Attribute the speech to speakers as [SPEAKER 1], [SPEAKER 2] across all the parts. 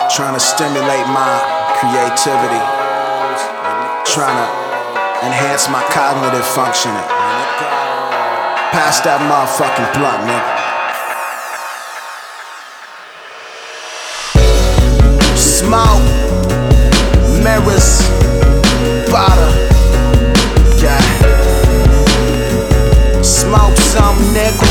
[SPEAKER 1] Trying to stimulate my creativity, trying to enhance my cognitive functioning. Pass that motherfucking blunt, nigga. Smoke, mirrors, bottle, yeah. Smoke some, nigga.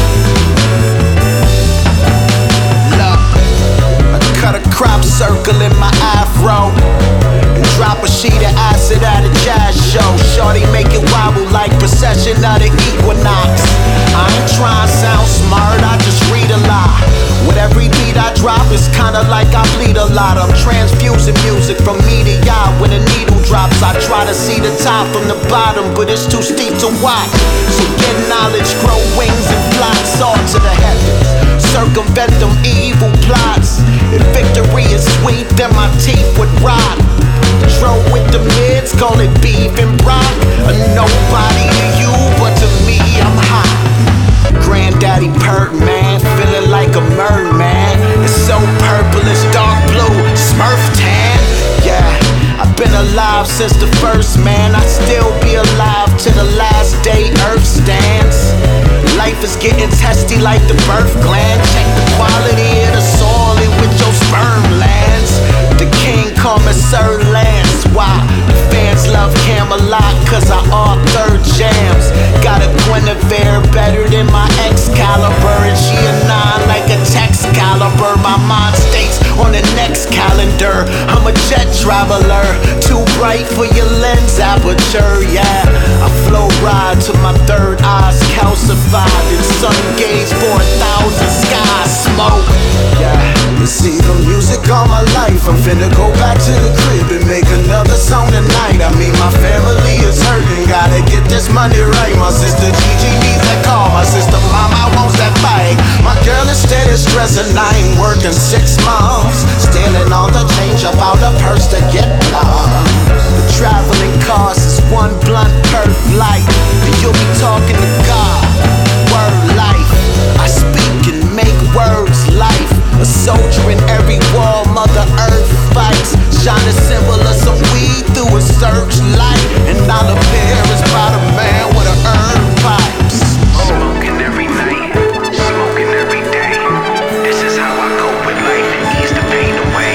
[SPEAKER 1] Cut a crop circle in my afro and drop a sheet of acid at a jazz show. Shorty make it wobble like procession of the equinox. I ain't trying to sound smart, I just read a lot. With every beat I drop, it's kinda like I bleed a lot. I'm transfusing music from me to y'all. When a needle drops, I try to see the top from the bottom, but it's too steep to watch. So get knowledge, grow wings and fly, soar to the heavens. Circumvent them evil plots. If victory is sweet, then my teeth would rot. Drove with the mids, call it beef and brock. A nobody to you, but to me I'm hot. Granddaddy Pert, man, feeling like a merman. It's so purple, it's dark blue, Smurf tan. Yeah, I've been alive since the first man. I still be alive to the last day Earth stands. Life is getting testy like the birth gland. Check the quality of the soil in which your sperm lands. The king call me Sir Lance. Why? Fans love Camelot, cause I author jams. Got a Guinevere better than my Excalibur, and she a 9 like a text caliber. My mind stays on the next calendar. I'm a jet traveler, too bright for your lens aperture. Yeah, I flow ride to my third eye's calcified. And sun gaze for 1,000 skies smoke. Yeah, you see the music all my life. I'm finna go back to the crib and make another song tonight. I mean my family is hurting, gotta get this money right. My sister Gigi needs that call, my sister Mama wants that bike. My girl is steady stressing, I ain't working 6 months. Stealing all the change up out the purse to get lost. The traveling cost is one blunt per flight, and you'll be talking to God. Word life, I speak and make words life. A soldier in every war, Mother Earth fights. Shine a symbol of some weed through a searchlight, and I'll appear as about a man with a herb pipe.
[SPEAKER 2] Smoking every night, smoking every day. This is how I cope with life and ease the pain away.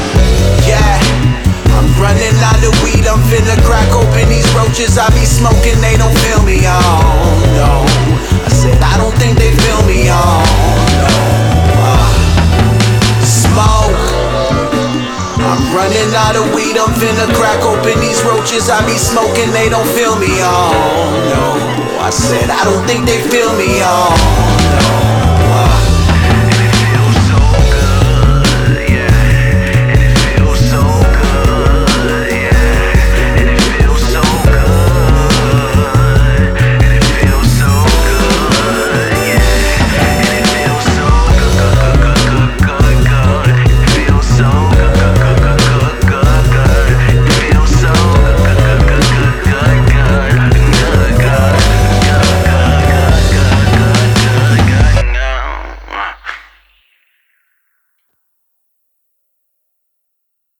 [SPEAKER 1] Yeah, I'm running out of weed, I'm finna crack open these roaches I be smoking, they don't feel me, oh no. I said I don't think they feel me, oh no. Smoke. I'm running out of weed, I'm finna crack open these roaches I be smoking, they don't feel me, oh no. I said I don't think they feel me, oh